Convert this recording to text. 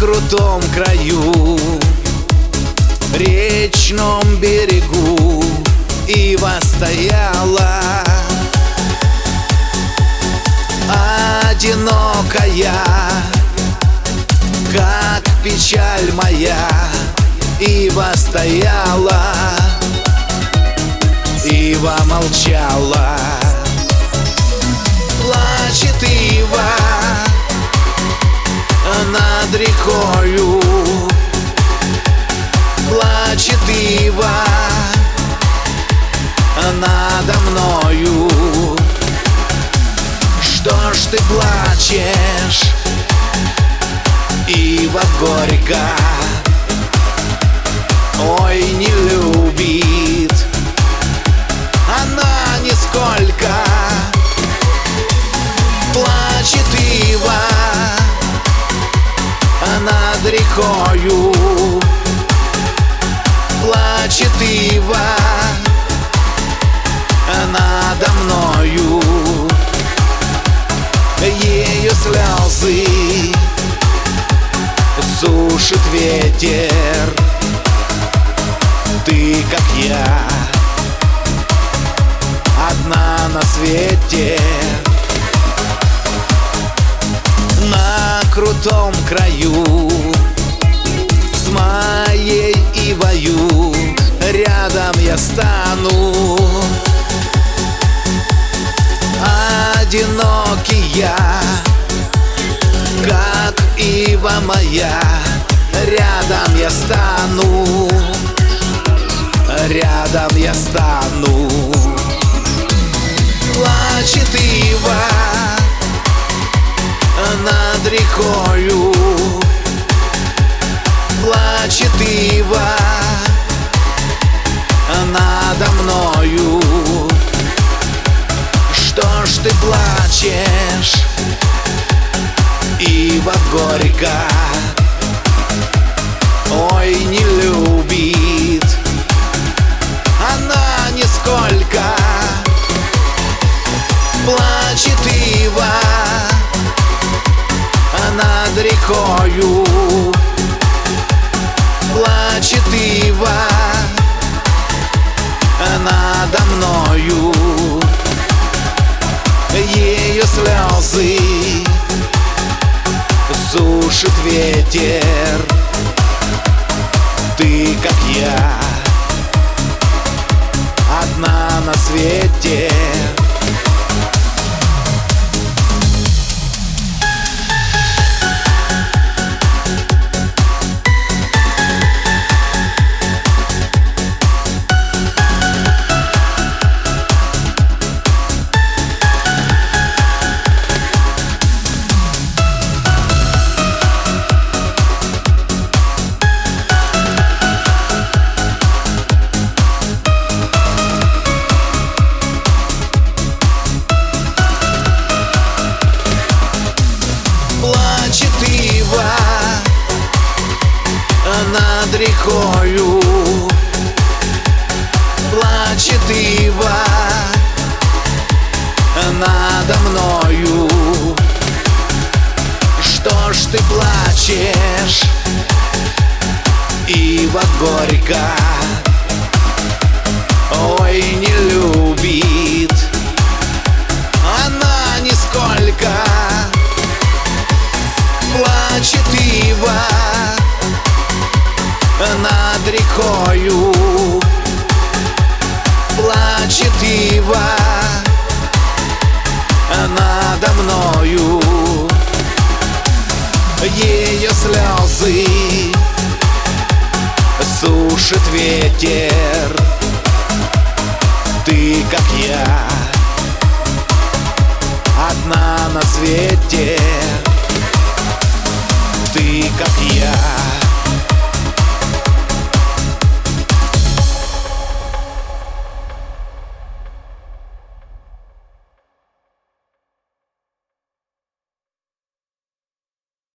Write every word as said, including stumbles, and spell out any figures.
крутом краю, речном берегу ива стояла, одинокая, как печаль моя. Ива стояла, ива молчала. Плачет ива над рекою, плачет ива надо мною. Что ж ты плачешь, ива горько? Ой, не любит она нисколько. Плачет ива над рекою, плачет ива надо мною. Ее слезы сушит ветер. Ты, как я, одна на свете. На крутом краю с моей ивою рядом я стану. Одинокий я, как ива моя, рядом я стану. Рядом я стану. Плачет ива над рекою, плачет ива надо мною. Что ж ты плачешь, ива горько? Ой, не любит она нисколько. Плачет ива над рекою, плачет ива надо мною. Ее слезы сушит ветер. Ты, как я, одна на свете. Плачет ива над рекою, плачет ива надо мною. Что ж ты плачешь, ива горько? Ой, не любит она нисколько. Плачет ива над рекою, плачет ива надо мною. Ее слезы сушит ветер. Ты, как я, одна на свете. Ты, как я.